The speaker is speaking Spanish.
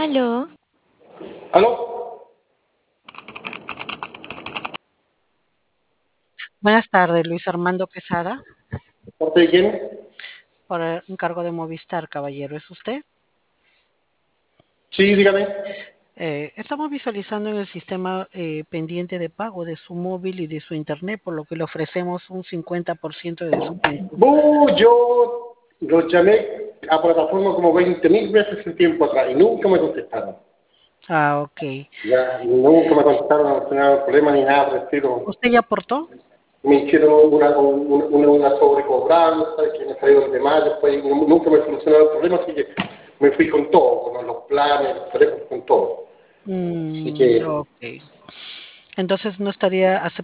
Aló, ¿Aló? Buenas tardes, Luis Armando Quesada, ¿Parte de quién? por encargo de Movistar, caballero. ¿Es usted? Sí, dígame. Estamos visualizando en el sistema pendiente de pago de su móvil y de su internet, por lo que le ofrecemos un 50% de descuento. Yo los llamé a plataforma como 20.000 veces el tiempo atrás y nunca me contestaron. Ah, ok. Ya, nunca me contestaron, no tenía problema ni nada por el estilo. ¿Usted ya aportó? Me hicieron una sobrecobranza que me salió de más, después nunca me solucionaron el problema, así que me fui con todo, con los planes, los teléfonos, con todo. Así que Ok. Entonces no estaría